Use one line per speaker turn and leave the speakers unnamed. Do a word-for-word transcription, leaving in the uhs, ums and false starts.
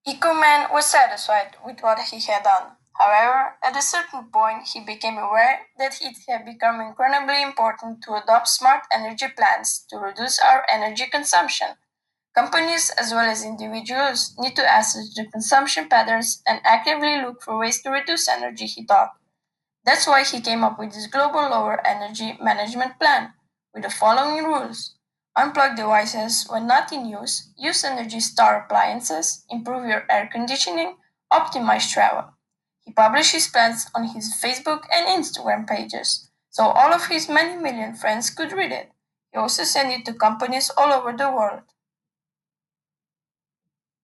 Ecoman was satisfied with what he had done. However, at a certain point, he became aware that it had become incredibly important to adopt smart energy plans to reduce our energy consumption. Companies, as well as individuals, need to assess their consumption patterns and actively look for ways to reduce energy, he thought. That's why he came up with his global lower energy management plan, with the following rules. Unplug devices when not in use, use Energy Star appliances, improve your air conditioning, optimize travel. He published his plans on his Facebook and Instagram pages, so all of his many million friends could read it. He also sent it to companies all over the world.